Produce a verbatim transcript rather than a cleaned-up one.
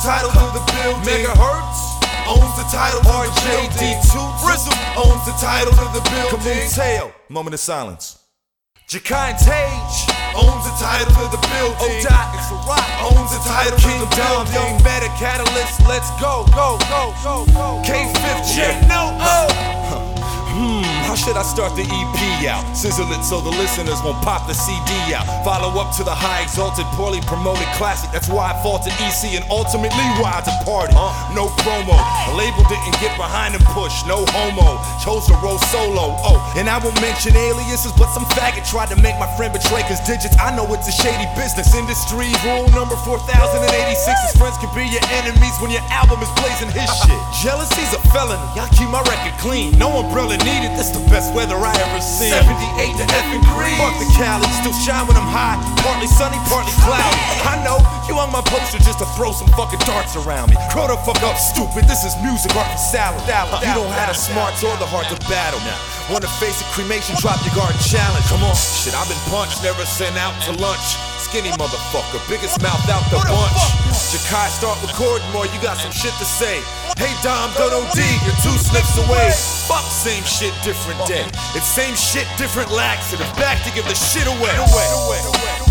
title to the building. Megahertz owns the title to R J the D building. two Rizzle owns the title to the building. Kamuteo, moment of silence. Jakai and Tage owns the title to the building. O-Dot, it's a rock. Owns the title King to the Dom, building. Young Meta Catalyst, let's go, go, go, go, go. K fifth J, no, oh. Hmm, how should I start the E P out? Sizzle it so the listeners won't pop the C D out. Follow up to the high exalted, poorly promoted classic. That's why I faulted E C and ultimately why I departed. Uh, no promo, the label didn't get behind and push. No homo, chose to roll solo. Oh, and I won't mention aliases, but some faggot tried to make my friend betray his digits. I know it's a shady business. Industry rule number four thousand eighty-six. His friends can be your enemies when your album is blazing his shit. Jealousy's a felony, I keep my record clean. No umbrella needed, this the best weather I ever seen. seventy-eight to effing green. Fuck the Cali, still shine when I'm high. Partly sunny, partly cloudy. I know, you on my poster just to throw some fucking darts around me. Grow the fuck up, stupid, this is music, art for salad. You don't have the smarts or the heart to battle. Wanna face a cremation, drop your guard and challenge. Come on, shit, I've been punched, never sent out to lunch. Skinny motherfucker, biggest mouth out the bunch. Jakai, start recording more, you got some shit to say. Hey Dom, don't O D, you're two sniffs away. Fuck same shit, different day. It's same shit, different laxative. Back to give the shit away.